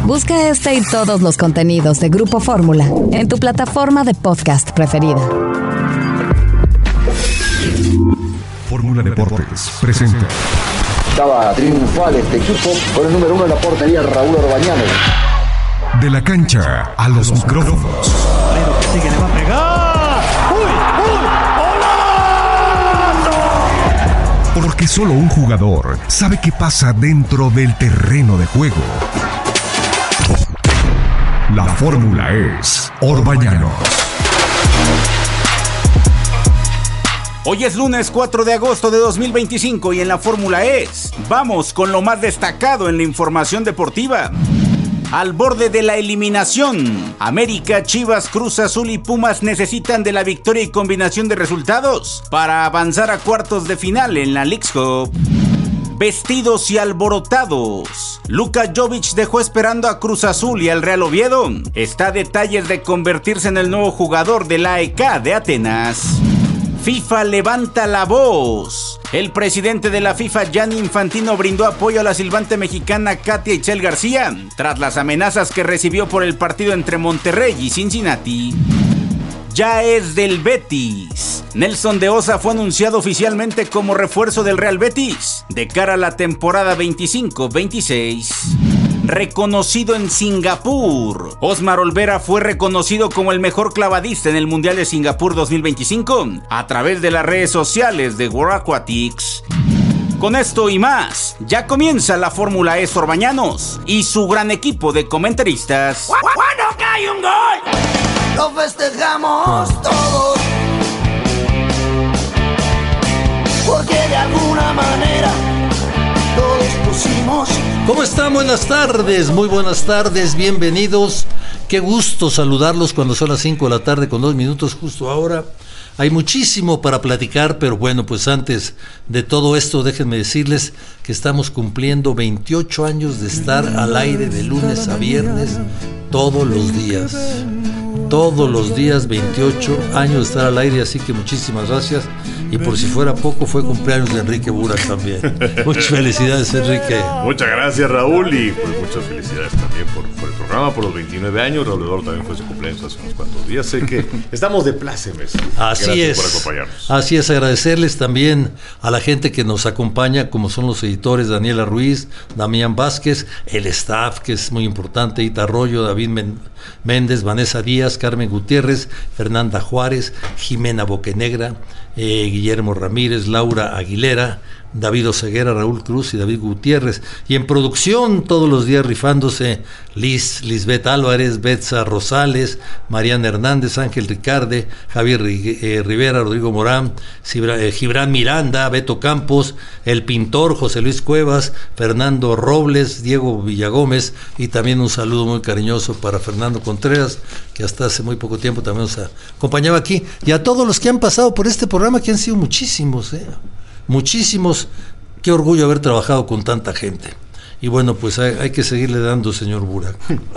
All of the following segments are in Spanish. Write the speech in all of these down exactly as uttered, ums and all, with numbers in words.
Busca este y todos los contenidos de Grupo Fórmula en tu plataforma de podcast preferida. Fórmula Deportes presenta. Estaba triunfal este equipo con el número uno en la portería, Raúl Orbañanos. De la cancha a los micrófonos. Pero que sigue, le va a pegar. ¡Uy, uy! ¡Golazo! Porque solo un jugador sabe qué pasa dentro del terreno de juego. La fórmula es Orbañanos. Hoy es lunes cuatro de agosto de dos mil veinticinco y en la Fórmula es, vamos con lo más destacado en la información deportiva. Al borde de la eliminación, América, Chivas, Cruz Azul y Pumas necesitan de la victoria y combinación de resultados para avanzar a cuartos de final en la Leagues Cup. Vestidos y alborotados. Luka Jovic dejó esperando a Cruz Azul y al Real Oviedo. Está a detalles de convertirse en el nuevo jugador del A E K de Atenas. FIFA levanta la voz. El presidente de la FIFA, Gianni Infantino, brindó apoyo a la silbante mexicana Katia Itzel García tras las amenazas que recibió por el partido entre Monterrey y Cincinnati. Ya es del Betis. Nelson de Osa fue anunciado oficialmente como refuerzo del Real Betis de cara a la temporada veinticinco veintiséis. Reconocido en Singapur. Osmar Olvera fue reconocido como el mejor clavadista en el Mundial de Singapur dos mil veinticinco a través de las redes sociales de World Aquatics. Con esto y más, ya comienza la Fórmula E Orbañanos y su gran equipo de comentaristas. ¡Cuándo cae un gol! Lo festejamos todos, porque de alguna manera todos pusimos. ¿Cómo están? Buenas tardes, muy buenas tardes, bienvenidos. Qué gusto saludarlos cuando son las cinco de la tarde con dos minutos justo ahora. Hay muchísimo para platicar, pero bueno, pues antes de todo esto, déjenme decirles que estamos cumpliendo veintiocho años de estar al aire de lunes a viernes todos los días. Todos los días, veintiocho años de estar al aire, así que muchísimas gracias. Y por si fuera poco, fue cumpleaños de Enrique Burak también. Muchas felicidades, Enrique. Muchas gracias, Raúl, y pues muchas felicidades también por, por el programa, por los veintinueve años. Raúl Eduardo también fue su cumpleaños hace unos cuantos días. Sé que estamos de plácemes. Así gracias es. por acompañarnos. Así es, agradecerles también a la gente que nos acompaña, como son los editores Daniela Ruiz, Damián Vázquez, el staff, que es muy importante, Ita Arroyo, David Méndez, Vanessa Díaz, Carmen Gutiérrez, Fernanda Juárez, Jimena Boquenegra, eh, Guillermo Ramírez, Laura Aguilera, David Oseguera, Raúl Cruz y David Gutiérrez. Y en producción, todos los días rifándose, Liz, Lisbeth Álvarez, Betsa Rosales, Mariana Hernández, Ángel Ricarde, Javier eh, Rivera, Rodrigo Morán, Cibra, eh, Gibran Miranda, Beto Campos, el pintor José Luis Cuevas, Fernando Robles, Diego Villagómez, y también un saludo muy cariñoso para Fernando Contreras, que hasta hace muy poco tiempo también nos acompañaba aquí, y a todos los que han pasado por este programa, que han sido muchísimos, eh. Muchísimos, qué orgullo haber trabajado con tanta gente. Y bueno, pues hay, hay que seguirle dando, señor Burak.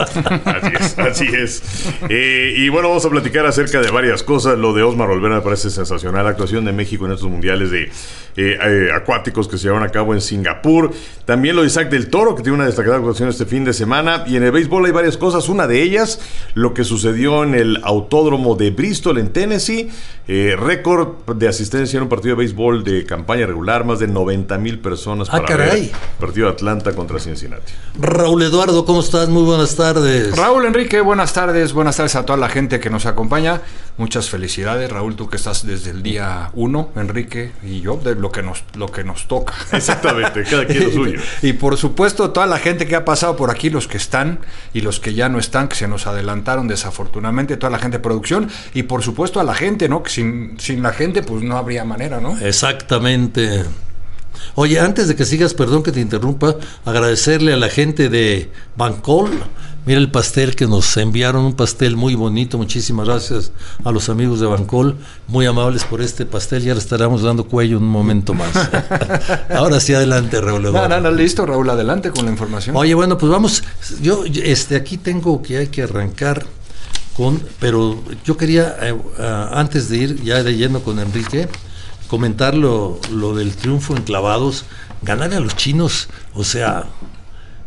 Así es, así es. Eh, y bueno, vamos a platicar acerca de varias cosas. Lo de Osmar Olvera me parece sensacional. La actuación de México en estos mundiales de eh, eh, acuáticos que se llevaron a cabo en Singapur. También lo de Isaac del Toro, que tiene una destacada actuación este fin de semana. Y en el béisbol hay varias cosas. Una de ellas, lo que sucedió en el autódromo de Bristol, en Tennessee. Eh, récord de asistencia en un partido de béisbol de campaña regular. Más de noventa mil personas ah, para caray. ver partido de Atlanta contra Cincinnati. Raúl Eduardo, ¿cómo estás? Muy buenas tardes. Raúl Enrique, buenas tardes, buenas tardes a toda la gente que nos acompaña. Muchas felicidades, Raúl, tú que estás desde el día uno, Enrique y yo, de lo que nos, lo que nos toca. Exactamente, cada quien lo suyo. Y por supuesto, toda la gente que ha pasado por aquí, los que están y los que ya no están, que se nos adelantaron desafortunadamente, toda la gente de producción, y por supuesto a la gente, ¿no? Que sin, sin la gente, pues no habría manera, ¿no? Exactamente. Oye, antes de que sigas, perdón que te interrumpa, agradecerle a la gente de Bancol. Mira el pastel que nos enviaron, un pastel muy bonito. Muchísimas gracias a los amigos de Bancol, muy amables por este pastel. Ya le estaremos dando cuello un momento más. Ahora sí, adelante, Raúl. No, no, no, listo, Raúl, adelante con la información. Oye, bueno, pues vamos. Yo, este, aquí tengo que hay que arrancar con, pero yo quería eh, uh, antes de ir ya de lleno con Enrique, comentar lo, lo del triunfo en clavados, ganar a los chinos, o sea,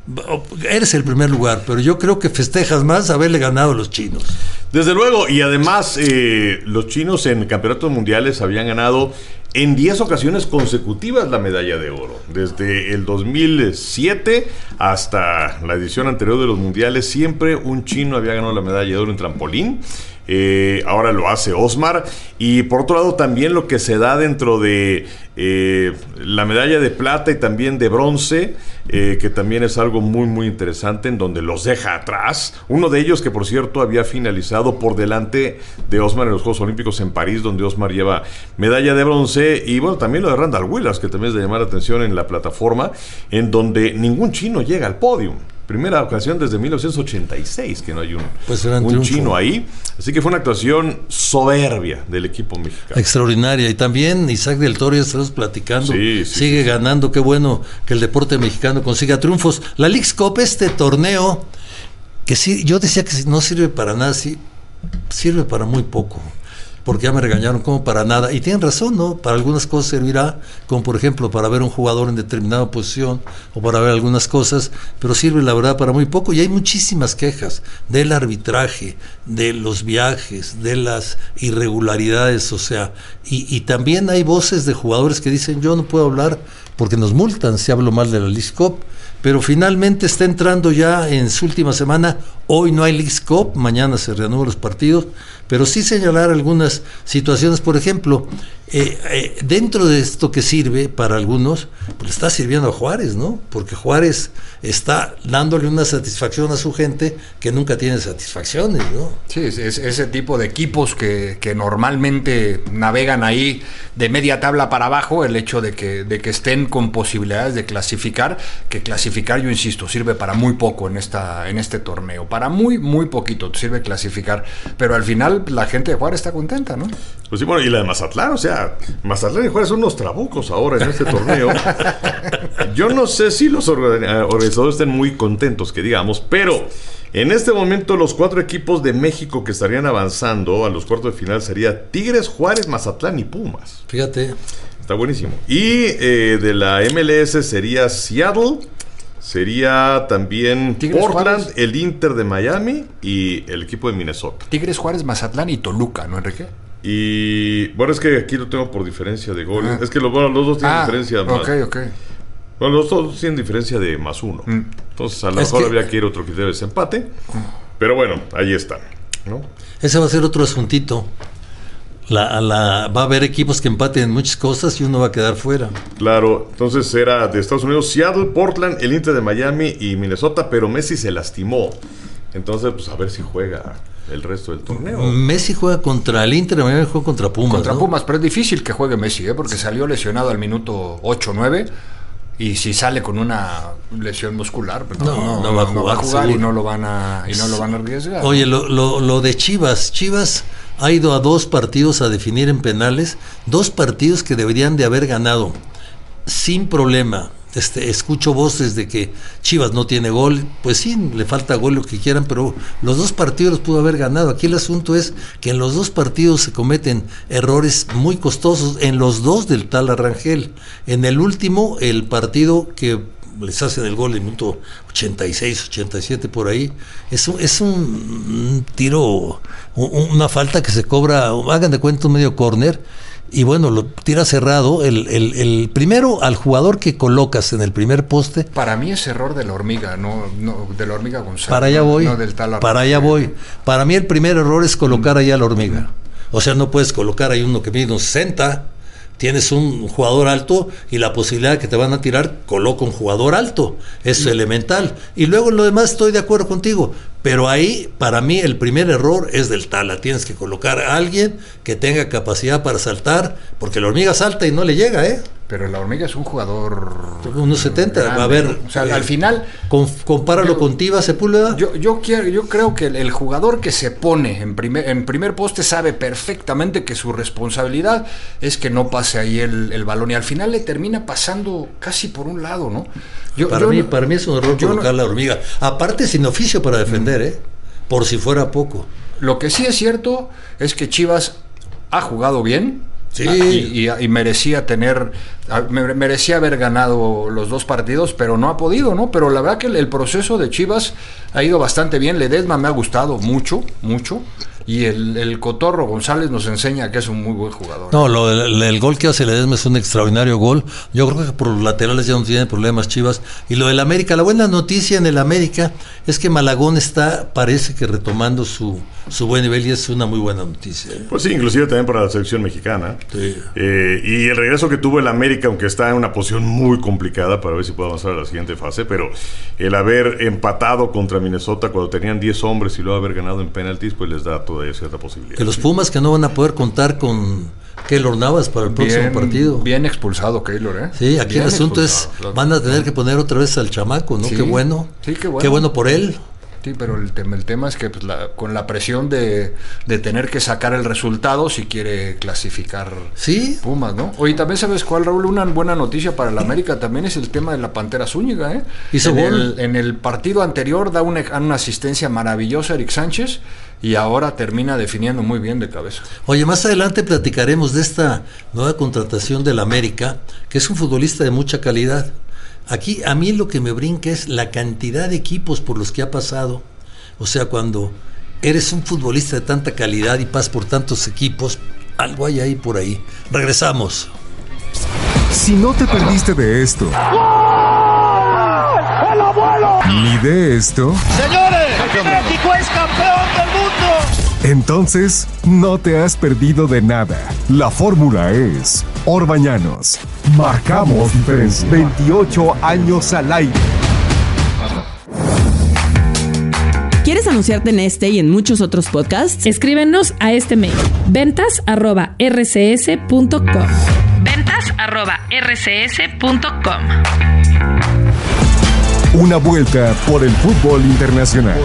eres el primer lugar, pero yo creo que festejas más haberle ganado a los chinos. Desde luego, y además eh, los chinos en campeonatos mundiales habían ganado en diez ocasiones consecutivas la medalla de oro. Desde el dos mil siete hasta la edición anterior de los mundiales, siempre un chino había ganado la medalla de oro en trampolín. Eh, ahora lo hace Osmar. Y por otro lado también lo que se da dentro de eh, la medalla de plata y también de bronce, eh, que también es algo muy muy interesante, en donde los deja atrás. Uno de ellos que por cierto había finalizado por delante de Osmar en los Juegos Olímpicos en París, donde Osmar lleva medalla de bronce. Y bueno, también lo de Randall Williams, que también es de llamar la atención en la plataforma, en donde ningún chino llega al podio. Primera ocasión desde mil novecientos ochenta y seis que no hay un, pues un chino ahí. Así que fue una actuación soberbia del equipo mexicano. Extraordinaria. Y también Isaac del Toro, ya estamos platicando, sí, sí, sigue sí, ganando. Qué bueno que el deporte mexicano consiga triunfos. La Leagues Cup, este torneo, que sí, yo decía que no sirve para nada, sí, sirve para muy poco. Porque ya me regañaron como para nada. Y tienen razón, ¿no? Para algunas cosas servirá, como por ejemplo para ver un jugador en determinada posición o para ver algunas cosas, pero sirve la verdad para muy poco. Y hay muchísimas quejas del arbitraje, de los viajes, de las irregularidades, o sea, y, y también hay voces de jugadores que dicen: yo no puedo hablar porque nos multan si hablo mal de la Leagues Cup. Pero finalmente está entrando ya en su última semana. Hoy no hay Leagues Cup, mañana se reanudan los partidos, pero sí señalar algunas situaciones. Por ejemplo, eh, eh, dentro de esto que sirve para algunos, pues le está sirviendo a Juárez, ¿no? Porque Juárez está dándole una satisfacción a su gente que nunca tiene satisfacciones, ¿no? Sí, es, es ese tipo de equipos que, que normalmente navegan ahí de media tabla para abajo, el hecho de que, de que estén con posibilidades de clasificar, que clasificar, yo insisto, sirve para muy poco en esta en este torneo, para muy, muy poquito sirve clasificar, pero al final la gente de Juárez está contenta, ¿no? Pues sí, bueno, y la de Mazatlán, o sea, Mazatlán y Juárez son unos trabucos ahora en este torneo. Yo no sé si los organizadores estén muy contentos, que digamos, pero en este momento los cuatro equipos de México que estarían avanzando a los cuartos de final sería Tigres, Juárez, Mazatlán y Pumas. Fíjate. Está buenísimo. Y eh, de la M L S sería Seattle, sería también Tigres, Portland, Juárez, el Inter de Miami y el equipo de Minnesota. Tigres, Juárez, Mazatlán y Toluca, ¿no, Enrique? Y bueno, es que aquí lo tengo por diferencia de goles. Ah. Es que los, bueno, los dos tienen ah, diferencia ok, más. Ok, ok. Bueno, los dos tienen diferencia de más uno. Mm. Entonces a lo mejor que... habría que ir a otro criterio de desempate. Mm. Pero bueno, ahí está, ¿no? Ese va a ser otro asuntito. La, la, va a haber equipos que empaten en muchas cosas y uno va a quedar fuera. Claro, entonces era de Estados Unidos, Seattle, Portland, el Inter de Miami y Minnesota, pero Messi se lastimó. Entonces, pues a ver si juega el resto del torneo. Messi juega contra el Inter de Miami, juega contra Pumas. Contra ¿no? Pumas, pero es difícil que juegue Messi, ¿eh? Porque salió lesionado al minuto ocho nueve. Y si sale con una lesión muscular, pues no, no, no va a jugar, no va a jugar y no lo van a y no lo van a arriesgar. Oye, lo, lo, lo de Chivas, Chivas ha ido a dos partidos a definir en penales, dos partidos que deberían de haber ganado sin problema. Este, escucho voces de que Chivas no tiene gol, pues sí, le falta gol, lo que quieran, pero los dos partidos los pudo haber ganado. Aquí el asunto es que en los dos partidos se cometen errores muy costosos, en los dos del tal Arrangel. En el último, el partido que les hacen el gol en el minuto ochenta y seis, ochenta y siete por ahí, es un, es un, un tiro, un, una falta que se cobra, hagan de cuenta un medio córner. Y bueno, lo tira cerrado. El, el, el primero, al jugador que colocas en el primer poste. Para mí es error de la hormiga, no, no de la hormiga González. Para allá voy. No, no del tal para allá voy. Para mí el primer error es colocar allá a la hormiga. O sea, no puedes colocar ahí uno que mide unos sesenta. Tienes un jugador alto y la posibilidad de que te van a tirar, coloca un jugador alto. Es sí. elemental. Y luego en lo demás estoy de acuerdo contigo. Pero ahí, para mí, el primer error es del Tala. Tienes que colocar a alguien que tenga capacidad para saltar, porque la hormiga salta y no le llega, ¿eh? Pero la hormiga es un jugador unos setenta, grande, a ver, o sea, eh, al final con, compáralo yo, con Tiva Sepúlveda. Yo yo quiero yo creo que el, el jugador que se pone en primer en primer poste sabe perfectamente que su responsabilidad es que no pase ahí el, el balón y al final le termina pasando casi por un lado, ¿no? Yo, para yo mí no, para mí es un error colocar no, la hormiga. Aparte sin oficio para defender, ¿eh? Por si fuera poco. Lo que sí es cierto es que Chivas ha jugado bien. Sí. Y, y, y merecía tener, merecía haber ganado los dos partidos, pero no ha podido, ¿no? Pero la verdad que el, el proceso de Chivas ha ido bastante bien. Ledesma me ha gustado mucho, mucho. Y el, el Cotorro González nos enseña que es un muy buen jugador. No, lo, el, el gol que hace Ledesma es un extraordinario gol. Yo creo que por los laterales ya no tienen problemas Chivas. Y lo del América, la buena noticia en el América es que Malagón está, parece que retomando su, su buen nivel, y es una muy buena noticia. Pues sí, inclusive también para la selección mexicana. Sí. Eh, y el regreso que tuvo el América, aunque está en una posición muy complicada para ver si puede avanzar a la siguiente fase, pero el haber empatado contra Minnesota cuando tenían diez hombres y luego haber ganado en penaltis, pues les da todavía cierta posibilidad. Que los Pumas que no van a poder contar con Keylor Navas para el próximo bien, partido. Bien expulsado Keylor, ¿eh? Sí, aquí bien el asunto expulsado, es, claro. Van a tener que poner otra vez al chamaco, ¿no? Sí, qué bueno. Sí, qué bueno. Qué bueno por él. Sí, pero el tema, el tema es que pues, la, con la presión de, de tener que sacar el resultado si quiere clasificar ¿Sí? Pumas, ¿no? Oye, también sabes cuál, Raúl, una buena noticia para el América también es el tema de la Pantera Zúñiga, ¿eh? Hizo en, gol. el, en el partido anterior da una, una asistencia maravillosa a Eric Sánchez y ahora termina definiendo muy bien de cabeza. Oye, más adelante platicaremos de esta nueva contratación del América, que es un futbolista de mucha calidad. Aquí a mí lo que me brinca es la cantidad de equipos por los que ha pasado. O sea, cuando eres un futbolista de tanta calidad y pasas por tantos equipos, algo hay ahí por ahí. Regresamos. Si no te perdiste de esto, ¡El abuelo! ni de esto, ¡Señores! ¡México es campeón del mundo! entonces no te has perdido de nada. La fórmula es Orbañanos. Marcamos diferencia. veintiocho años al aire. ¿Quieres anunciarte en este y en muchos otros podcasts? Escríbenos a este mail: ventas arroba r c s punto com. ventas arroba r c s punto com. Una vuelta por el fútbol internacional.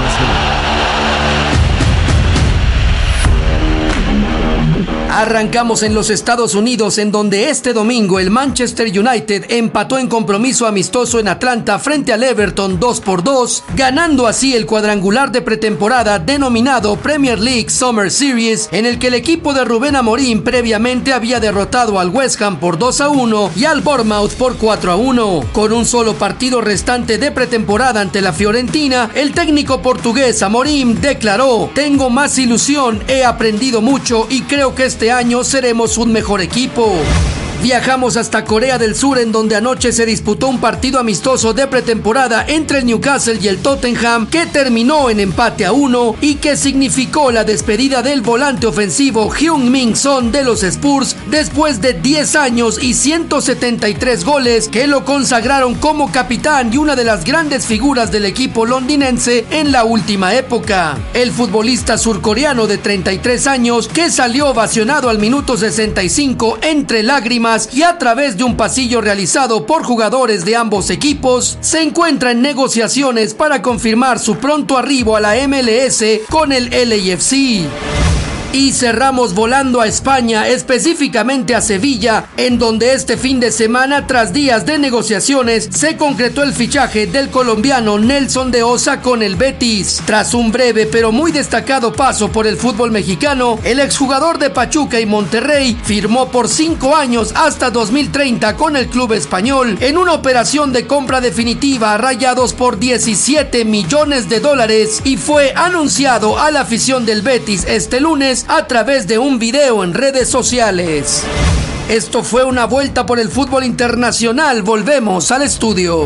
Arrancamos en los Estados Unidos, en donde este domingo el Manchester United empató en compromiso amistoso en Atlanta frente al Everton dos por dos, ganando así el cuadrangular de pretemporada denominado Premier League Summer Series, en el que el equipo de Rubén Amorim previamente había derrotado al West Ham por dos a uno y al Bournemouth por cuatro a uno. Con un solo partido restante de pretemporada ante la Fiorentina, el técnico portugués Amorim declaró: "Tengo más ilusión, he aprendido mucho y creo que este año seremos un mejor equipo". Viajamos hasta Corea del Sur, en donde anoche se disputó un partido amistoso de pretemporada entre el Newcastle y el Tottenham, que terminó en empate a uno y que significó la despedida del volante ofensivo Heung-min Son de los Spurs después de diez años y ciento setenta y tres goles que lo consagraron como capitán y una de las grandes figuras del equipo londinense en la última época. El futbolista surcoreano de treinta y tres años, que salió ovacionado al minuto sesenta y cinco entre lágrimas y a través de un pasillo realizado por jugadores de ambos equipos, se encuentra en negociaciones para confirmar su pronto arribo a la M L S con el L A F C. Y cerramos volando a España, específicamente a Sevilla, en donde este fin de semana, tras días de negociaciones, se concretó el fichaje del colombiano Nelson de Osa con el Betis. Tras un breve pero muy destacado paso por el fútbol mexicano, el exjugador de Pachuca y Monterrey firmó por cinco años hasta dos mil treinta con el club español, en una operación de compra definitiva a Rayados por diecisiete millones de dólares, y fue anunciado a la afición del Betis este lunes a través de un video en redes sociales. Esto fue una vuelta por el fútbol internacional. Volvemos al estudio.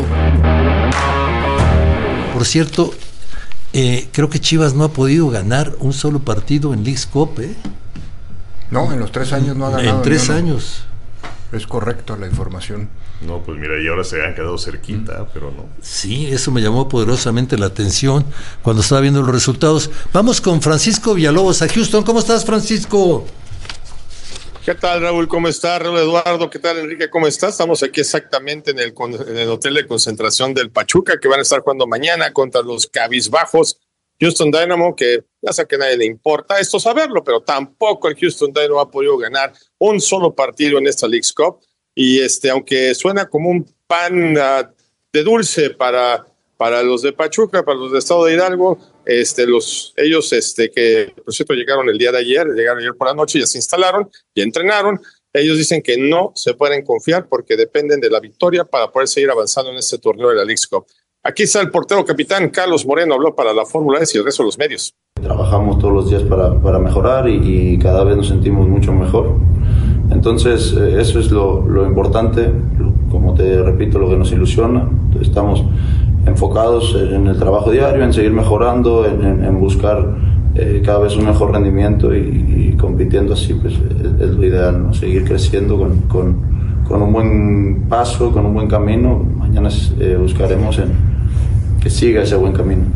Por cierto, eh, creo que Chivas no ha podido ganar un solo partido en Leagues Cup, ¿eh? No, en los tres años no ha ganado. En tres años. Es correcto la información. No, pues mira, y ahora se han quedado cerquita, mm. pero no. Sí, eso me llamó poderosamente la atención cuando estaba viendo los resultados. Vamos con Francisco Villalobos a Houston. ¿Cómo estás, Francisco? ¿Qué tal, Raúl? ¿Cómo estás? Raúl Eduardo, ¿qué tal, Enrique? ¿Cómo estás? Estamos aquí exactamente en el, en el hotel de concentración del Pachuca, que van a estar jugando mañana contra los cabizbajos Houston Dynamo, que ya sé que a nadie le importa esto saberlo, pero tampoco el Houston Dynamo ha podido ganar un solo partido en esta Leagues Cup. Y este, aunque suena como un pan uh, de dulce para Para los de Pachuca, para los de Estado de Hidalgo, este, los, ellos este, que por cierto llegaron el día de ayer, llegaron ayer por la noche, ya se instalaron, ya entrenaron. Ellos dicen que no se pueden confiar porque dependen de la victoria para poder seguir avanzando en este torneo de la Leagues Cup. Aquí está el portero capitán Carlos Moreno, habló para la Fórmula E y el resto de los medios. Trabajamos todos los días para, para mejorar y, y cada vez nos sentimos mucho mejor. Entonces, eh, eso es lo, lo importante, como te repito, lo que nos ilusiona. Estamos enfocados en el trabajo diario, en seguir mejorando, en, en, en buscar eh, cada vez un mejor rendimiento y, y compitiendo así, pues es, es lo ideal, ¿no? Seguir creciendo con, con, con un buen paso, con un buen camino. Mañana eh, buscaremos en, que siga ese buen camino.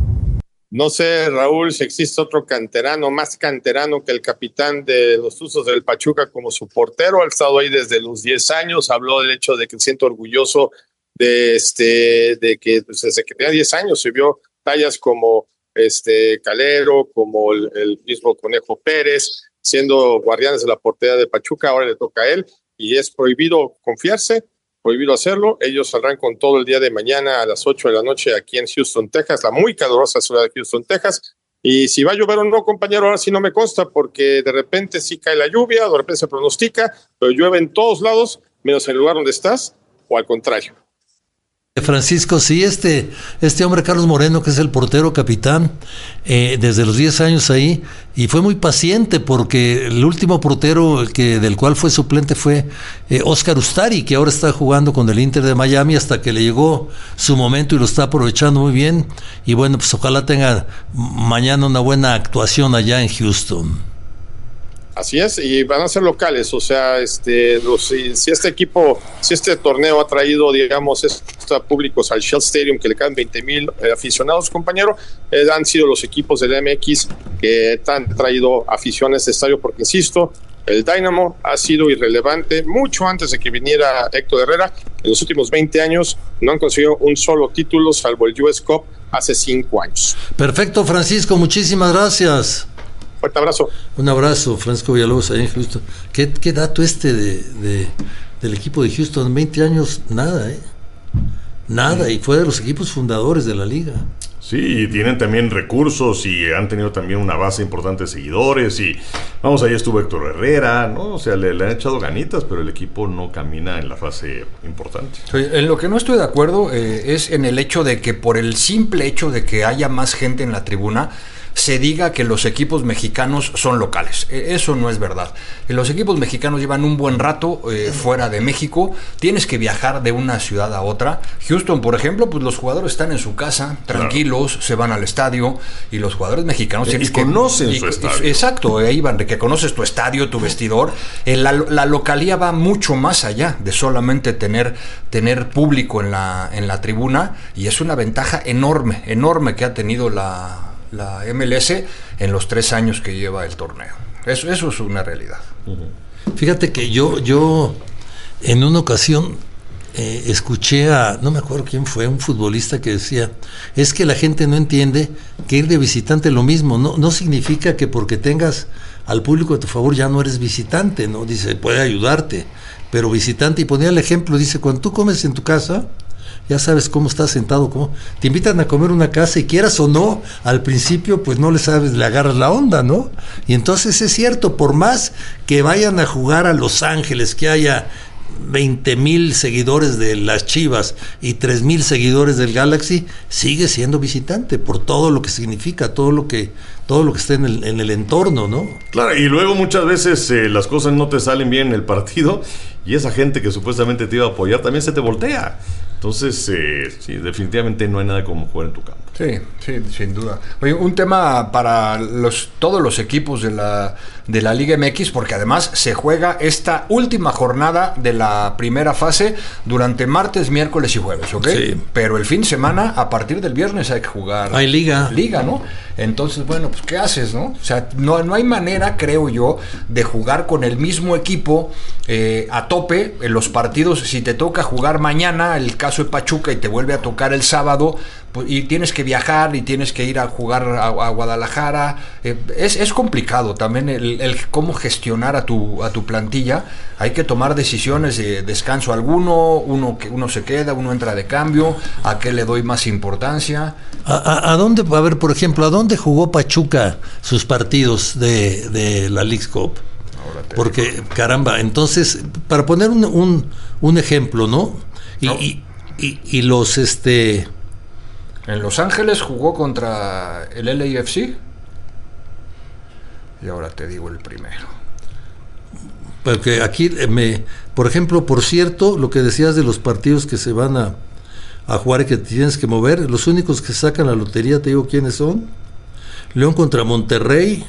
No sé, Raúl, si existe otro canterano, más canterano que el capitán de los Tuzos del Pachuca como su portero. Ha estado ahí desde los diez años, habló del hecho de que se siente orgulloso de, este, de que pues, desde que tenía diez años se vio tallas como este, Calero, como el, el mismo Conejo Pérez, siendo guardianes de la portería de Pachuca. Ahora le toca a él y es prohibido confiarse, prohibido hacerlo. Ellos saldrán con todo el día de mañana a las ocho de la noche aquí en Houston, Texas, la muy calurosa ciudad de Houston, Texas. Y si va a llover o no, compañero, ahora sí no me consta, porque de repente sí cae la lluvia, de repente se pronostica, pero llueve en todos lados, menos en el lugar donde estás, o al contrario. Francisco, sí, este, este hombre Carlos Moreno, que es el portero capitán, eh, desde los diez años ahí, y fue muy paciente porque el último portero que, del cual fue suplente fue eh, Oscar Ustari, que ahora está jugando con el Inter de Miami hasta que le llegó su momento y lo está aprovechando muy bien, y bueno, pues ojalá tenga mañana una buena actuación allá en Houston. Así es, y van a ser locales, o sea, este, los, si, si este equipo, si este torneo ha traído, digamos, estos públicos al Shell Stadium, que le caen veinte mil eh, aficionados, compañero, eh, han sido los equipos del M X que han traído afición a este estadio, porque insisto, el Dynamo ha sido irrelevante mucho antes de que viniera Héctor Herrera. En los últimos veinte años no han conseguido un solo título, salvo el U S Cup hace cinco años. Perfecto, Francisco, muchísimas gracias. Fuerte abrazo. Un abrazo, Francisco Villalobos, ahí en Houston. ¿Qué, qué dato este de, de, del equipo de Houston? En veinte años, nada, ¿eh? Nada, y fue de los equipos fundadores de la liga. Sí, y tienen también recursos y han tenido también una base importante de seguidores y vamos, ahí estuvo Héctor Herrera, ¿no? O sea, le, le han echado ganitas, pero el equipo no camina en la fase importante. En lo que no estoy de acuerdo eh, es en el hecho de que por el simple hecho de que haya más gente en la tribuna, se diga que los equipos mexicanos son locales. Eso no es verdad. Los equipos mexicanos llevan un buen rato eh, fuera de México. Tienes que viajar de una ciudad a otra. Houston, por ejemplo, pues los jugadores están en su casa, tranquilos, claro, se van al estadio, y los jugadores mexicanos y, tienes y que conocen y, su estadio. Exacto, ahí van, de que conoces tu estadio, tu vestidor. Eh, la, la localía va mucho más allá de solamente tener, tener público en la, en la tribuna, y es una ventaja enorme, enorme que ha tenido la la M L S en los tres años que lleva el torneo. Eso, eso es una realidad. Fíjate que yo, yo en una ocasión eh, escuché a, no me acuerdo quién fue, un futbolista que decía, es que la gente no entiende que ir de visitante es lo mismo, no, no significa que porque tengas al público a tu favor ya no eres visitante, ¿no? Dice, puede ayudarte, pero visitante, y ponía el ejemplo, dice, cuando tú comes en tu casa, ya sabes cómo estás sentado, cómo te invitan a comer una casa y quieras o no, al principio pues no le sabes, le agarras la onda, ¿no? Y entonces es cierto, por más que vayan a jugar a Los Ángeles, que haya veinte mil seguidores de las Chivas y tres mil seguidores del Galaxy, sigue siendo visitante por todo lo que significa, todo lo que todo lo que está en el, en el entorno, ¿no? Claro, y luego muchas veces eh, las cosas no te salen bien en el partido y esa gente que supuestamente te iba a apoyar también se te voltea. Entonces, eh, sí, definitivamente no hay nada como jugar en tu campo. Sí, sí, sin duda. Oye, un tema para los todos los equipos de la de la Liga M X, porque además se juega esta última jornada de la primera fase durante martes, miércoles y jueves, ¿ok? Sí. Pero el fin de semana, a partir del viernes hay que jugar. Hay liga. Liga, ¿no? Entonces, bueno, pues ¿qué haces, no? O sea, no, no hay manera, creo yo, de jugar con el mismo equipo eh, a tope en los partidos. Si te toca jugar mañana, el caso de Pachuca, y te vuelve a tocar el sábado, y tienes que viajar y tienes que ir a jugar a, a Guadalajara. Eh, es, es complicado también el, el cómo gestionar a tu, a tu plantilla. Hay que tomar decisiones de descanso alguno, uno, que uno se queda, uno entra de cambio, a qué le doy más importancia. ¿A, a, a dónde, a ver, por ejemplo, a dónde jugó Pachuca sus partidos de, de la Leagues Cup? Porque, caramba, entonces, para poner un, un, un ejemplo, ¿no? Y, no. Y, y, y los, este... En Los Ángeles jugó contra el L A F C. Y ahora te digo el primero. Porque aquí, me, por ejemplo, por cierto, lo que decías de los partidos que se van a, a jugar y que tienes que mover, los únicos que sacan la lotería, te digo quiénes son. León contra Monterrey,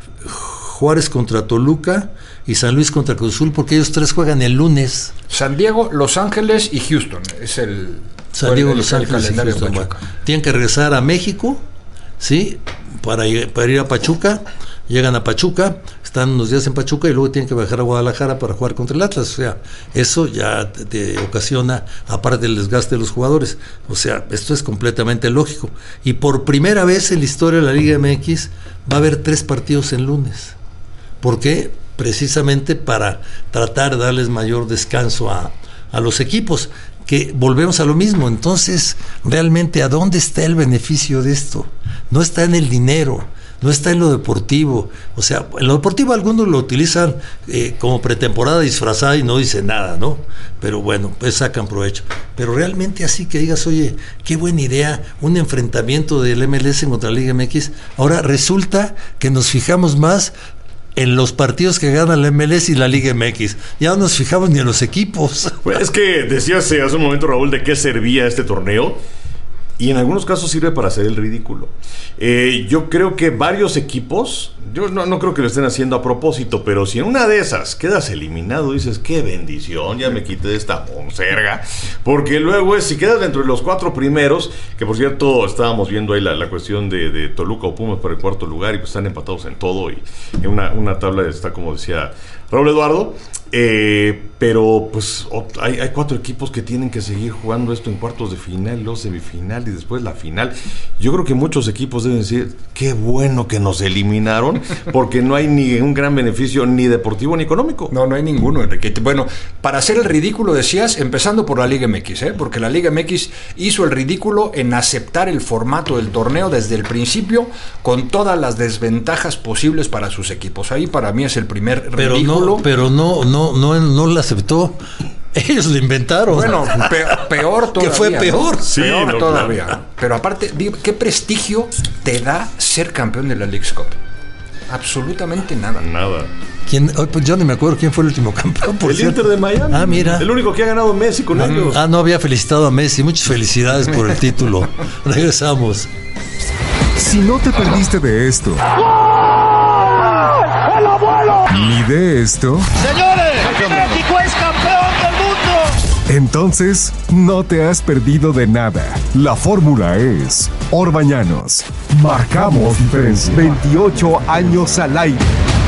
Juárez contra Toluca y San Luis contra Cruz Azul, porque ellos tres juegan el lunes. San Diego, Los Ángeles y Houston. Es el San Diego, el, Los el Ángeles y Houston. Bueno, tienen que regresar a México, ¿sí? Para, para ir a Pachuca. Llegan a Pachuca, están unos días en Pachuca y luego tienen que bajar a Guadalajara para jugar contra el Atlas. O sea, eso ya te, te ocasiona, aparte del desgaste de los jugadores. O sea, esto es completamente lógico. Y por primera vez en la historia de la Liga M X va a haber tres partidos en lunes. ¿Por qué? Precisamente para tratar de darles mayor descanso a, a los equipos. Que volvemos a lo mismo. Entonces, realmente, ¿a dónde está el beneficio de esto? No está en el dinero, no está en lo deportivo. O sea, en lo deportivo algunos lo utilizan eh, como pretemporada disfrazada y no dicen nada, ¿no? Pero bueno, pues sacan provecho. Pero realmente así que digas, oye, qué buena idea, un enfrentamiento del M L S contra la Liga M X. Ahora resulta que nos fijamos más en los partidos que ganan la M L S y la Liga M X. Ya no nos fijamos ni en los equipos. Pues es que decías hace un momento, Raúl, de qué servía este torneo. Y en algunos casos sirve para hacer el ridículo. Eh, yo creo que varios equipos, yo no, no creo que lo estén haciendo a propósito, pero si en una de esas quedas eliminado, dices, qué bendición, ya me quité de esta monserga. Porque luego es, si quedas dentro de los cuatro primeros, que por cierto estábamos viendo ahí la, la cuestión de, de Toluca o Pumas para el cuarto lugar, y pues están empatados en todo, y en una, una tabla está, como decía Raúl Eduardo. Eh, pero pues hay, hay cuatro equipos que tienen que seguir jugando esto en cuartos de final, los semifinal y después la final. Yo creo que muchos equipos deben decir, qué bueno que nos eliminaron, porque no hay ni un gran beneficio ni deportivo ni económico. No, no hay ninguno, Enrique. Bueno, para hacer el ridículo decías, empezando por la Liga M X, ¿eh? Porque la Liga M X hizo el ridículo en aceptar el formato del torneo desde el principio, con todas las desventajas posibles para sus equipos. Ahí para mí es el primer pero ridículo. No, pero no, no No, no, no la aceptó. Ellos lo inventaron. Bueno, pe peor todavía. Que fue peor. ¿No? Sí, peor no, todavía. claro. Pero aparte, ¿qué prestigio te da ser campeón de la Leagues Cup? Absolutamente nada. Nada. ¿Quién? Oh, pues yo ni me acuerdo quién fue el último campeón. Por el cierto. Inter de Miami. Ah, mira. El único que ha ganado Messi con ah, ellos. Ah, no había felicitado a Messi. Muchas felicidades por el título. Regresamos. Si no te perdiste de esto, ¡el abuelo! ni de esto, ¡señores! ¡México es campeón del mundo! Entonces, no te has perdido de nada. La fórmula es Orbañanos. Marcamos diferencia. veintiocho años al aire.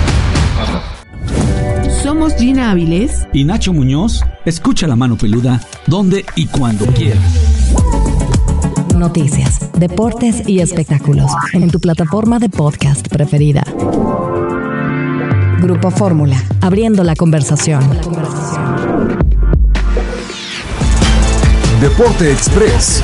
Somos Gina Áviles y Nacho Muñoz. Escucha La Mano Peluda donde y cuando quieras. Noticias, deportes y espectáculos en tu plataforma de podcast preferida. Grupo Fórmula, abriendo la conversación. Deporte Express.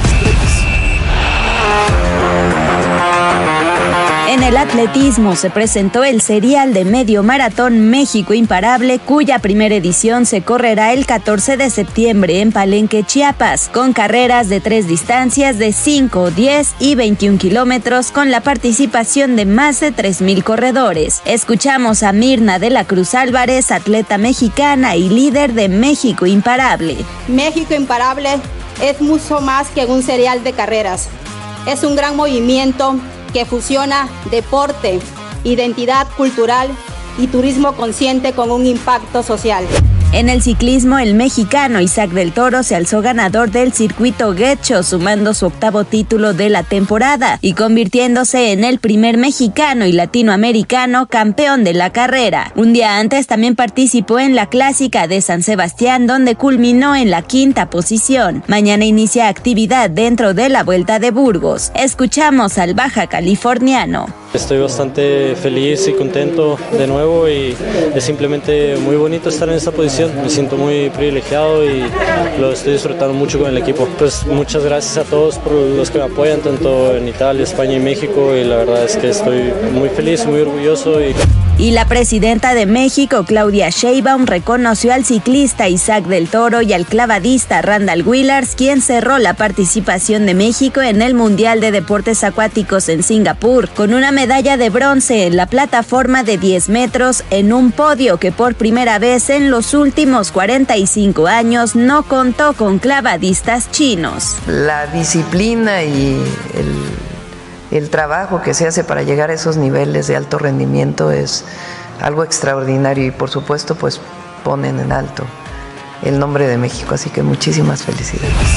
En el atletismo se presentó el serial de medio maratón México Imparable, cuya primera edición se correrá el catorce de septiembre en Palenque, Chiapas, con carreras de tres distancias de cinco, diez y veintiún kilómetros, con la participación de más de tres mil corredores. Escuchamos a Mirna de la Cruz Álvarez, atleta mexicana y líder de México Imparable. México Imparable es mucho más que un serial de carreras. Es un gran movimiento que fusiona deporte, identidad cultural y turismo consciente con un impacto social. En el ciclismo, el mexicano Isaac del Toro se alzó ganador del circuito Getxo, sumando su octavo título de la temporada y convirtiéndose en el primer mexicano y latinoamericano campeón de la carrera. Un día antes también participó en la clásica de San Sebastián, donde culminó en la quinta posición. Mañana inicia actividad dentro de la Vuelta de Burgos. Escuchamos al baja californiano. Estoy bastante feliz y contento de nuevo y es simplemente muy bonito estar en esta posición. Me siento muy privilegiado y lo estoy disfrutando mucho con el equipo. Pues muchas gracias a todos por los que me apoyan, tanto en Italia, España y México, y la verdad es que estoy muy feliz, muy orgulloso. Y... Y la presidenta de México, Claudia Sheinbaum, reconoció al ciclista Isaac del Toro y al clavadista Randall Willars, quien cerró la participación de México en el Mundial de Deportes Acuáticos en Singapur, con una medalla de bronce en la plataforma de diez metros, en un podio que por primera vez en los últimos cuarenta y cinco años no contó con clavadistas chinos. La disciplina y el El trabajo que se hace para llegar a esos niveles de alto rendimiento es algo extraordinario y por supuesto pues ponen en alto el nombre de México, así que muchísimas felicidades.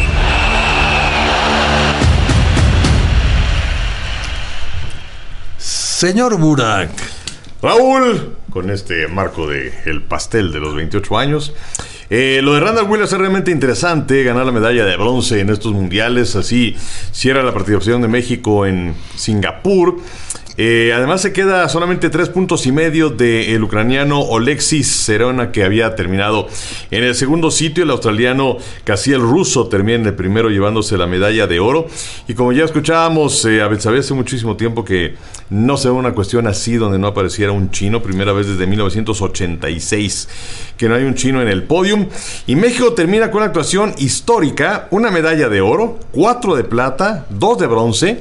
Señor Burak. Raúl, con este marco de el pastel de los veintiocho años. Eh, lo de Randall Willars es realmente interesante, ganar la medalla de bronce en estos mundiales, así cierra la participación de México en Singapur. Eh, además se queda solamente tres puntos y medio del ucraniano Oleksiy Serona, que había terminado en el segundo sitio. El australiano Cassiel Russo termina en el primero, llevándose la medalla de oro. Y como ya escuchábamos, eh, sabía hace muchísimo tiempo que no se ve una cuestión así donde no apareciera un chino, primera vez desde mil novecientos ochenta y seis que no hay un chino en el podium. Y México termina con una actuación histórica, una medalla de oro, cuatro de plata, dos de bronce.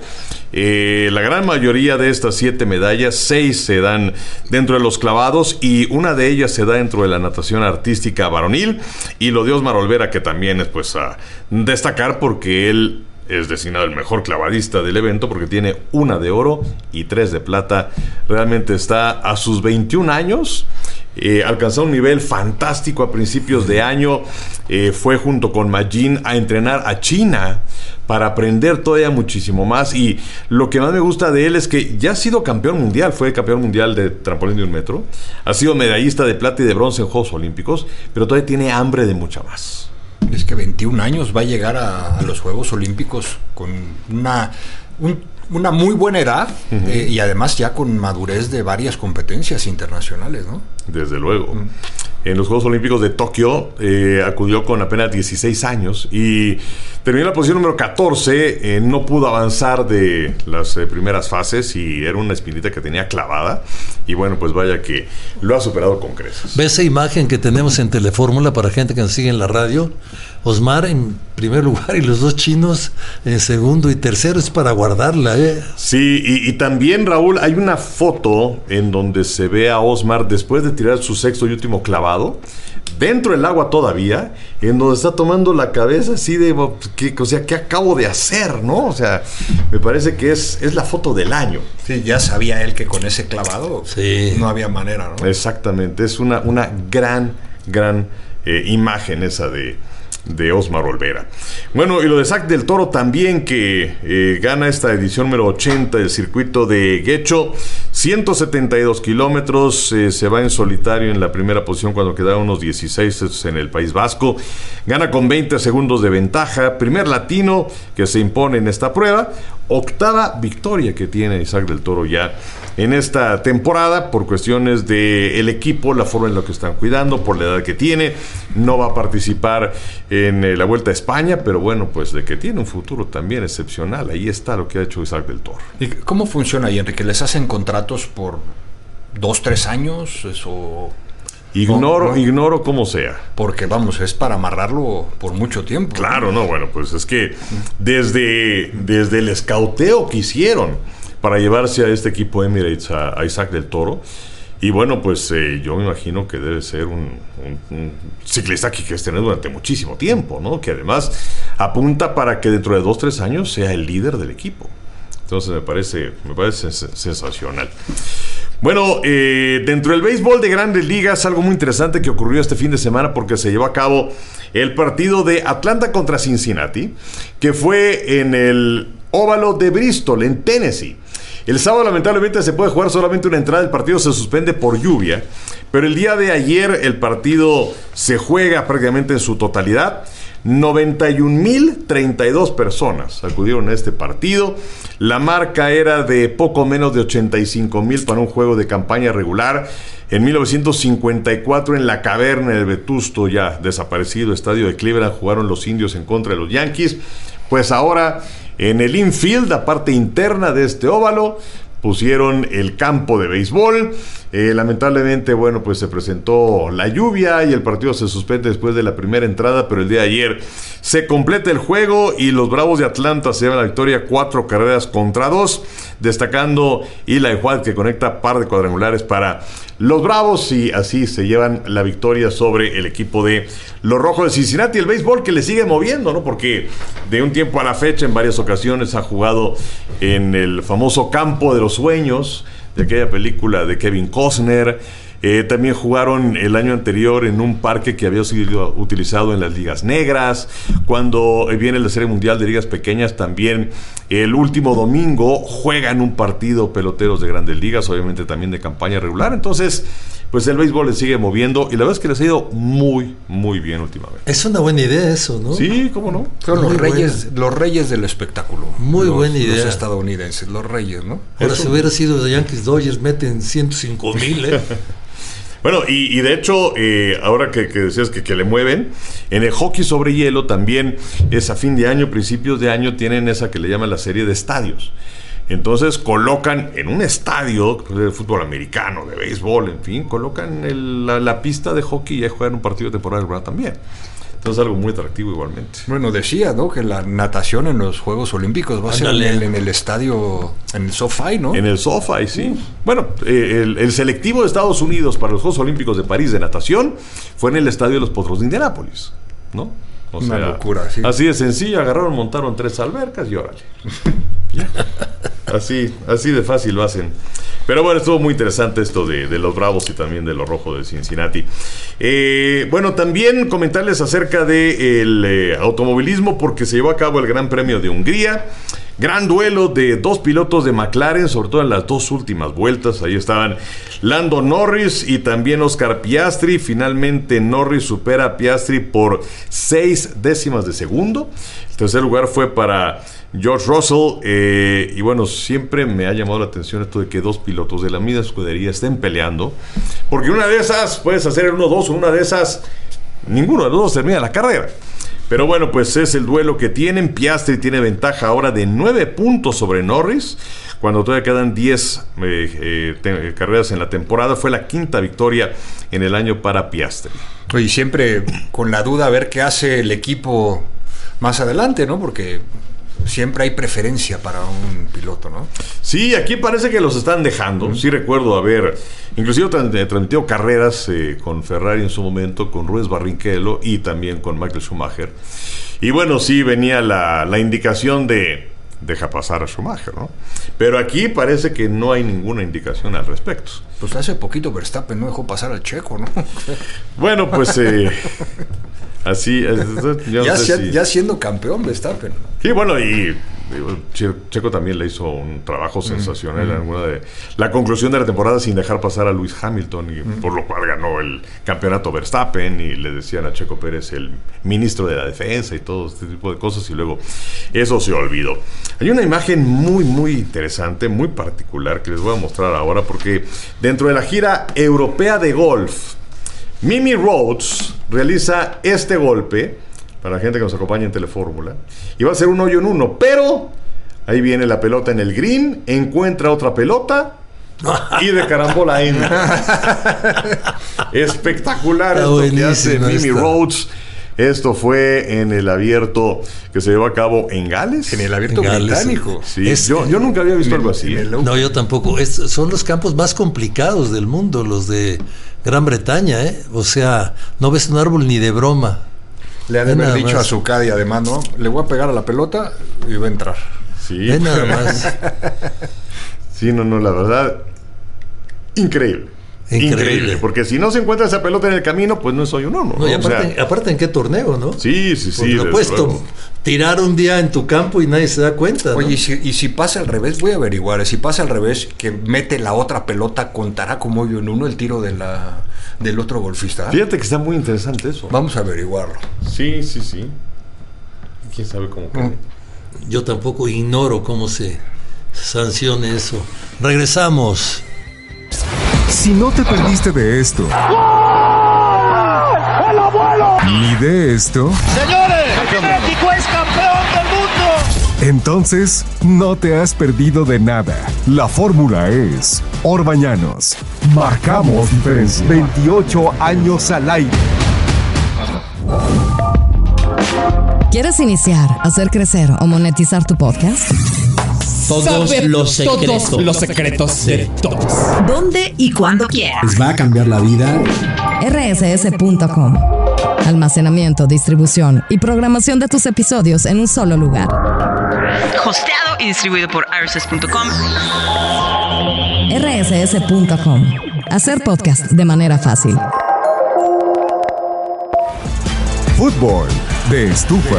Eh, la gran mayoría de estas siete medallas, seis se dan dentro de los clavados y una de ellas se da dentro de la natación artística varonil. Y lo de Osmar Olvera, que también es pues a destacar porque él es designado el mejor clavadista del evento porque tiene una de oro y tres de plata. Realmente está a sus veintiún años. Eh, alcanzó un nivel fantástico a principios de año. Eh, fue junto con Majin a entrenar a China para aprender todavía muchísimo más. Y lo que más me gusta de él es que ya ha sido campeón mundial. Fue campeón mundial de trampolín de un metro. Ha sido medallista de plata y de bronce en Juegos Olímpicos. Pero todavía tiene hambre de mucha más. Es que veintiún años va a llegar a, a los Juegos Olímpicos con una... Un, una muy buena edad, uh-huh. eh, y además ya con madurez de varias competencias internacionales, ¿no? Desde luego. Uh-huh. En los Juegos Olímpicos de Tokio eh, acudió con apenas dieciséis años y terminó en la posición número catorce. Eh, no pudo avanzar de las eh, primeras fases y era una espinita que tenía clavada. Y bueno, pues vaya que lo ha superado con creces. ¿Ves esa imagen que tenemos en Telefórmula para gente que nos sigue en la radio? Osmar en primer lugar y los dos chinos en segundo y tercero. Es para guardarla, ¿eh? Sí, y, y también, Raúl, hay una foto en donde se ve a Osmar después de tirar su sexto y último clavado, dentro del agua todavía, en donde está tomando la cabeza así de, ¿qué, o sea, ¿qué acabo de hacer, no? O sea, me parece que es, es la foto del año. Sí, ya sabía él que con ese clavado sí. no había manera, ¿no? Exactamente, es una, una gran, gran eh, imagen esa de... de Osmar Olvera. Bueno, y lo de Isaac del Toro también, que eh, gana esta edición número ochenta del circuito de Getxo, ciento setenta y dos kilómetros, eh, se va en solitario en la primera posición cuando quedaban unos dieciséis en el País Vasco, gana con veinte segundos de ventaja, primer latino que se impone en esta prueba, octava victoria que tiene Isaac del Toro ya en esta temporada por cuestiones del equipo, la forma en la que están cuidando, por la edad que tiene. No va a participar en eh, la Vuelta a España, pero bueno, pues de que tiene un futuro también excepcional. Ahí está lo que ha hecho Isaac del Toro. ¿Y cómo funciona ahí, Enrique? ¿Les hacen contratos por dos, tres años? Eso... Ignoro, no, no. ignoro cómo sea. Porque, vamos, es para amarrarlo por mucho tiempo. Claro, no, bueno, pues es que desde, desde el escauteo que hicieron para llevarse a este equipo Emirates, a, a Isaac del Toro, y bueno, pues eh, yo me imagino que debe ser un, un, un ciclista que quieres tener durante muchísimo tiempo, ¿no? Que además apunta para que dentro de dos, tres años sea el líder del equipo. Entonces me parece, me parece sensacional. Bueno, eh, dentro del béisbol de Grandes Ligas, algo muy interesante que ocurrió este fin de semana porque se llevó a cabo el partido de Atlanta contra Cincinnati, que fue en el óvalo de Bristol, en Tennessee. El sábado lamentablemente se puede jugar solamente una entrada, el partido se suspende por lluvia, pero el día de ayer el partido se juega prácticamente en su totalidad. noventa y un mil treinta y dos personas acudieron a este partido. La marca era de poco menos de ochenta y cinco mil para un juego de campaña regular. En mil novecientos cincuenta y cuatro, en la caverna del vetusto, ya desaparecido estadio de Cleveland, jugaron los indios en contra de los Yankees. Pues ahora, en el infield, la parte interna de este óvalo, pusieron el campo de béisbol. Eh, lamentablemente, bueno, pues se presentó la lluvia y el partido se suspende después de la primera entrada, pero el día de ayer se completa el juego y los Bravos de Atlanta se llevan la victoria cuatro carreras contra dos, destacando Eli White, que conecta par de cuadrangulares para los Bravos, y así se llevan la victoria sobre el equipo de los Rojos de Cincinnati. El béisbol que le sigue moviendo, ¿no? Porque de un tiempo a la fecha, en varias ocasiones ha jugado en el famoso Campo de los Sueños, de aquella película de Kevin Costner. Eh, también jugaron el año anterior en un parque que había sido utilizado en las ligas negras. Cuando viene la Serie Mundial de Ligas Pequeñas, también el último domingo juegan un partido peloteros de Grandes Ligas, obviamente también de campaña regular. Entonces, pues el béisbol le sigue moviendo y la verdad es que les ha ido muy, muy bien últimamente. Es una buena idea eso, ¿no? Sí, cómo no. Son los reyes, los reyes del espectáculo. Muy los, buena idea. Los estadounidenses, los reyes, ¿no? Ahora, si hubiera sido de Yankees Dodgers, meten ciento cinco mil, ¿eh? Bueno, y, y de hecho, eh, ahora que, que decías que, que le mueven, en el hockey sobre hielo también es a fin de año, principios de año, tienen esa que le llaman la serie de estadios. Entonces colocan en un estadio de fútbol americano, de béisbol, en fin, colocan el, la, la pista de hockey y ahí juegan un partido de temporada regular también. Entonces algo muy atractivo igualmente. Bueno, decía, ¿no?, que la natación en los Juegos Olímpicos va a ser en el, en el estadio, en el SoFi, ¿no? En el SoFi, sí. Uh. Bueno, eh, el, el selectivo de Estados Unidos para los Juegos Olímpicos de París de natación fue en el estadio de los Potros de Indianápolis, ¿no? O Una sea, locura, sí. Así de sencillo, agarraron, montaron tres albercas y órale. Así, así de fácil lo hacen. Pero bueno, estuvo muy interesante esto de, de los Bravos y también de los Rojos de Cincinnati. Eh, bueno, también comentarles acerca del eh, automovilismo, porque se llevó a cabo el Gran Premio de Hungría. Gran duelo de dos pilotos de McLaren, sobre todo en las dos últimas vueltas. Ahí estaban Lando Norris y también Oscar Piastri. Finalmente Norris supera a Piastri por seis décimas de segundo. El tercer lugar fue para George Russell, eh, y bueno, siempre me ha llamado la atención esto de que dos pilotos de la misma escudería estén peleando, porque una de esas puedes hacer el uno dos, o una de esas ninguno de los dos termina la carrera. Pero bueno, pues es el duelo que tienen. Piastri tiene ventaja ahora de nueve puntos sobre Norris, cuando todavía quedan diez eh, eh, te- carreras en la temporada. Fue la quinta victoria en el año para Piastri. Y siempre con la duda a ver qué hace el equipo más adelante, ¿no? Porque siempre hay preferencia para un piloto, ¿no? Sí, aquí parece que los están dejando. Uh-huh. Sí recuerdo haber, inclusive tra- transmitido carreras eh, con Ferrari en su momento, con Rubens Barrichello y también con Michael Schumacher. Y bueno, sí venía la, la indicación de deja pasar a Schumacher, ¿no? Pero aquí parece que no hay ninguna indicación al respecto. Pues hace poquito Verstappen no dejó pasar al Checo, ¿no? Bueno, pues eh, así es, yo no ya, sé sea, si... ya siendo campeón Verstappen. Sí, bueno, y digo, Checo también le hizo un trabajo sensacional mm. en alguna de la conclusión de la temporada sin dejar pasar a Lewis Hamilton, y Mm. por lo cual ganó el campeonato Verstappen, y le decían a Checo Pérez el ministro de la defensa y todo este tipo de cosas, y luego eso se olvidó. Hay una imagen muy muy interesante, muy particular, que les voy a mostrar ahora, porque dentro de la gira europea de golf, Mimi Rhodes realiza este golpe para la gente que nos acompaña en Telefórmula, y va a ser un hoyo en uno, pero ahí viene la pelota en el green, encuentra otra pelota y de carambola entra. Espectacular esto que hace Mimi Rhodes. Esto fue en el abierto que se llevó a cabo en Gales. En el abierto En Gales, británico. Sí, Es- yo, yo nunca había visto en algo el- así. en el- No, yo tampoco. Es- son los campos más complicados del mundo, los de Gran Bretaña, ¿eh? O sea, no ves un árbol ni de broma. Le ha de Ve haber nada dicho más. a su caddy, además, ¿no? Le voy a pegar a la pelota y va a entrar. Sí. Ve nada más. Sí, no, no, la verdad. increíble. Increíble. Increíble, porque si no se encuentra esa pelota en el camino, pues no soy un uno. No, ¿no? y aparte, o sea, aparte en qué torneo, ¿no? Sí, sí, sí. Por supuesto, tirar un día en tu campo y nadie se da cuenta, ¿no? Oye, y si, y si pasa al revés, voy a averiguar. Si pasa al revés, que mete la otra pelota, ¿contará como hoyo en uno el tiro de la, del otro golfista? Fíjate que está muy interesante eso. Vamos a averiguarlo. Sí, sí, sí. ¿Quién sabe cómo queda? Yo tampoco ignoro cómo se sancione eso. Regresamos. Si no te perdiste de esto, ¡el abuelo! ni de esto, ¡señores! ¡México es campeón del mundo! Entonces, no te has perdido de nada. La fórmula es Orbañanos. Marcamos diferencia. veintiocho años al aire. ¿Quieres iniciar, hacer crecer o monetizar tu podcast? Todos los secretos. Todos los secretos de todos. ¿Dónde y cuándo quieras? Les va a cambiar la vida. R S S punto com. Almacenamiento, distribución y programación de tus episodios en un solo lugar. Hosteado y distribuido por R S S punto com. R S S punto com. Hacer podcast de manera fácil. Fútbol de estufa.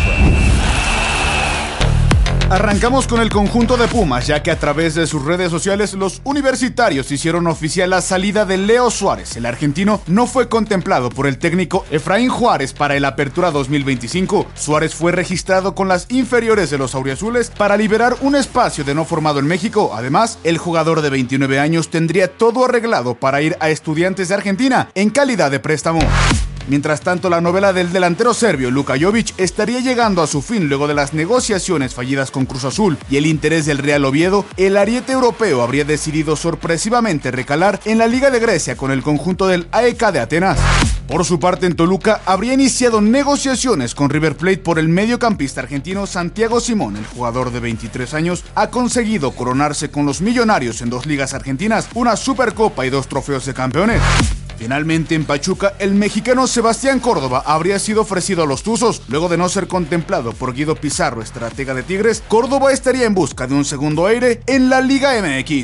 Arrancamos con el conjunto de Pumas, ya que a través de sus redes sociales los universitarios hicieron oficial la salida de Leo Suárez. El argentino no fue contemplado por el técnico Efraín Juárez para el Apertura dos mil veinticinco. Suárez fue registrado con las inferiores de los auriazules para liberar un espacio de no formado en México. Además, el jugador de veintinueve años tendría todo arreglado para ir a Estudiantes de Argentina en calidad de préstamo. Mientras tanto, la novela del delantero serbio Luka Jovic estaría llegando a su fin luego de las negociaciones fallidas con Cruz Azul y el interés del Real Oviedo. El ariete europeo habría decidido sorpresivamente recalar en la Liga de Grecia con el conjunto del A E K de Atenas. Por su parte, en Toluca habría iniciado negociaciones con River Plate por el mediocampista argentino Santiago Simón. El jugador de veintitrés años ha conseguido coronarse con los millonarios en dos ligas argentinas, una Supercopa y dos trofeos de campeones. Finalmente, en Pachuca, el mexicano Sebastián Córdoba habría sido ofrecido a los Tuzos. Luego de no ser contemplado por Guido Pizarro, estratega de Tigres, Córdoba estaría en busca de un segundo aire en la Liga M X.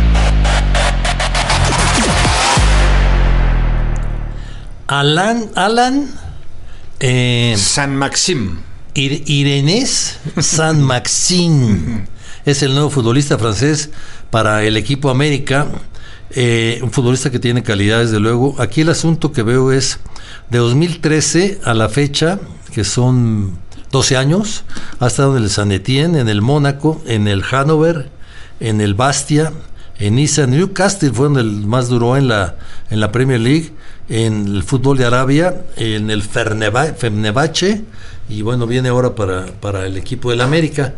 Alan, Alan eh, San Maxim. Ir, Irenés San Maxim es el nuevo futbolista francés para el equipo América. Eh, un futbolista que tiene calidad, desde luego. Aquí el asunto que veo es de dos mil trece a la fecha, que son doce años, ha estado en el San Etienne, en el Mónaco, en el Hannover, en el Bastia, en Niza, en Newcastle fue donde el más duró en la, en la Premier League, en el fútbol de Arabia, en el Fenerbahce, y bueno, viene ahora para, para el equipo del América.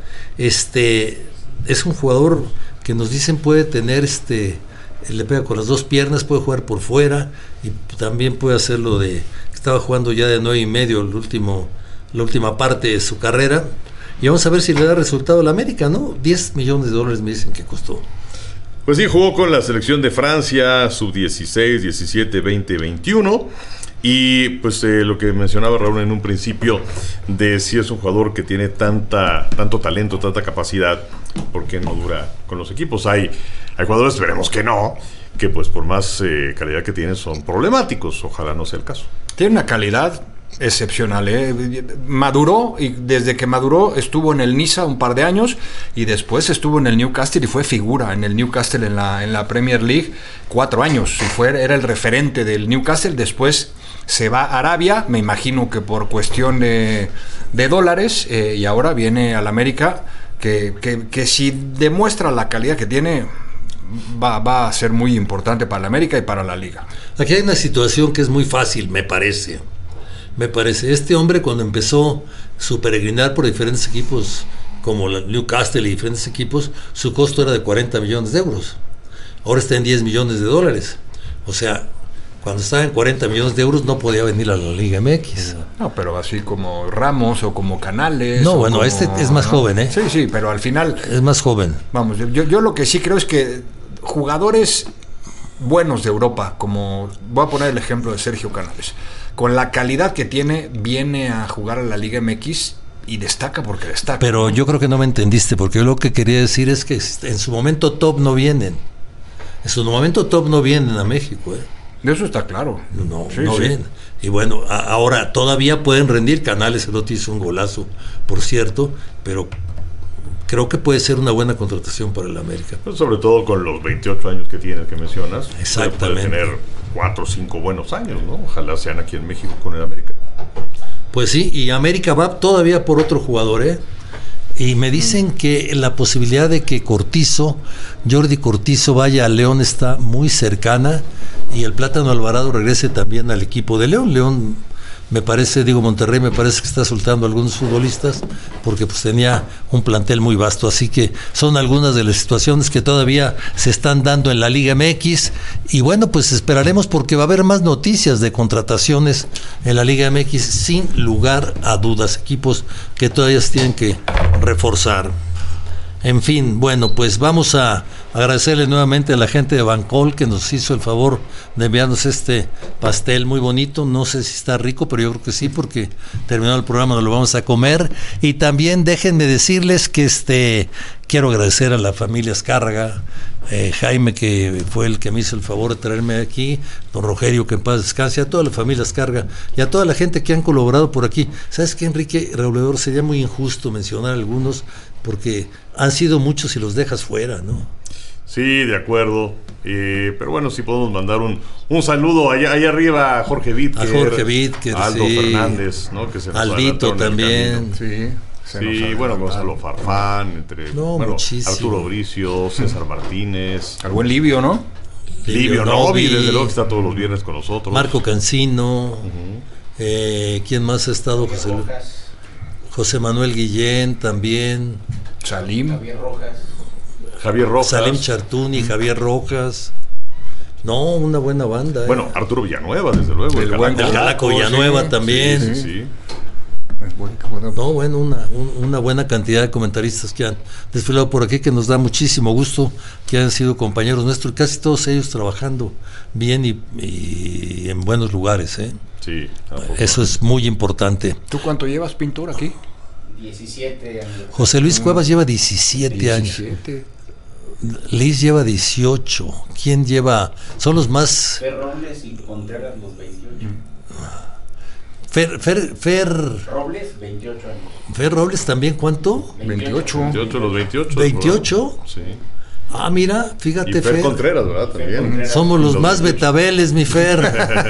Este es un jugador que nos dicen puede tener este le pega con las dos piernas, puede jugar por fuera y también puede hacerlo de, estaba jugando ya de nueve y medio el último, la última parte de su carrera, y vamos a ver si le da resultado a la América, ¿no? diez millones de dólares me dicen que costó. Pues sí, jugó con la selección de Francia, sub dieciséis, diecisiete, veinte, veintiuno. Y pues eh, lo que mencionaba Raúl en un principio, de si es un jugador que tiene tanta, tanto talento, tanta capacidad, ¿por qué no dura con los equipos? Hay, hay jugadores, esperemos que no, que pues por más eh, calidad que tienen son problemáticos. Ojalá no sea el caso. Tiene una calidad excepcional, ¿eh? Maduró, y desde que maduró estuvo en el Niza un par de años y después estuvo en el Newcastle y fue figura en el Newcastle en la, en la Premier League cuatro años y fue, era el referente del Newcastle. Después se va a Arabia, me imagino que por cuestión de, de dólares, eh, y ahora viene al América, que, que, que si demuestra la calidad que tiene, va, va a ser muy importante para la América y para la Liga. Aquí hay una situación que es muy fácil, me parece. Me parece, este hombre cuando empezó su peregrinar por diferentes equipos, como la Newcastle y diferentes equipos, su costo era de cuarenta millones de euros. Ahora está en diez millones de dólares. O sea, cuando estaba en cuarenta millones de euros no podía venir a la Liga M X. No, pero así como Ramos o como Canales. No, bueno, como, este es más joven, ¿eh? Sí, sí, pero al final... Es más joven. Vamos, yo, yo lo que sí creo es que jugadores buenos de Europa, como voy a poner el ejemplo de Sergio Canales, con la calidad que tiene, viene a jugar a la Liga M X y destaca porque destaca. Pero yo creo que no me entendiste, porque yo lo que quería decir es que en su momento top no vienen. en su momento top no vienen a México, ¿eh? De eso está claro. No, sí, no sí. vienen. Y bueno, a, ahora todavía pueden rendir. Canales, el otro hizo un golazo, por cierto, pero creo que puede ser una buena contratación para el América. Pues sobre todo con los veintiocho años que tienes, que mencionas. Exactamente. Puede tener cuatro o cinco buenos años, ¿no? Ojalá sean aquí en México con el América. Pues sí, y América va todavía por otro jugador, ¿eh? Y me dicen que la posibilidad de que Cortizo, Jordi Cortizo, vaya a León está muy cercana, y el Plátano Alvarado regrese también al equipo de León. León, me parece, digo Monterrey, me parece que está soltando a algunos futbolistas porque pues tenía un plantel muy vasto, así que son algunas de las situaciones que todavía se están dando en la Liga M X, y bueno, pues esperaremos porque va a haber más noticias de contrataciones en la Liga M X, sin lugar a dudas, equipos que todavía se tienen que reforzar. En fin, bueno, pues vamos a agradecerle nuevamente a la gente de Bancol que nos hizo el favor de enviarnos este pastel muy bonito. No sé si está rico, pero yo creo que sí, porque terminado el programa nos lo vamos a comer. Y también déjenme decirles que este quiero agradecer a la familia Azcárraga, eh, Jaime, que fue el que me hizo el favor de traerme aquí, don Rogelio, que en paz descanse, a toda la familia Azcárraga y a toda la gente que han colaborado por aquí. ¿Sabes qué, Enrique Reuledor? Sería muy injusto mencionar algunos, porque han sido muchos y los dejas fuera, ¿no? Sí, de acuerdo. Eh, pero bueno, sí podemos mandar un, un saludo allá, allá arriba a Jorge Vidker, a Jorge Vidker, a Aldo sí. Fernández, ¿no? Que se nos Aldito adelantaron en el también. camino. Sí, sí, bueno, Gonzalo Farfán, entre No, bueno, muchísimo. Arturo Bricio, César Martínez, Al buen Livio, ¿no? Livio Novi, desde luego que está todos los viernes con nosotros. Marco Cancino, eh, ¿quién más ha estado? José, Lu- José Manuel Guillén también. Salim. Javier Rojas. Salim Chartuni, Javier Rojas. No, una buena banda. Bueno, eh. Arturo Villanueva, desde luego. El, buen Calaco, Calaco Villanueva, sí, también. Sí, sí, sí. No, bueno, una, un, una buena cantidad de comentaristas que han desfilado por aquí, que nos da muchísimo gusto que hayan sido compañeros nuestros, casi todos ellos trabajando bien y, y en buenos lugares, ¿eh? Sí, eso es muy importante. ¿Tú cuánto llevas, pintor, aquí? diecisiete años. José Luis Cuevas lleva diecisiete, diecisiete años. Liz lleva dieciocho. ¿Quién lleva? Son los más. Fer Robles y Contreras los veintiocho. Fer, Fer, Fer Robles, veintiocho años. Fer Robles también, ¿cuánto? veintiocho. veintiocho, los veintiocho. ¿veintiocho? Sí. Ah, mira, fíjate, y Fer, Fer. Contreras, ¿verdad? También. Somos los, los más veintiocho. Betabeles, mi Fer.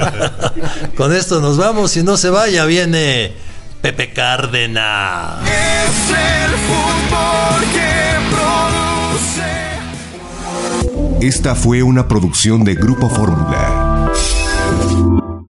Con esto nos vamos, y no se vaya, viene Pepe Cárdenas. Es el fútbol que produce. Esta fue una producción de Grupo Fórmula.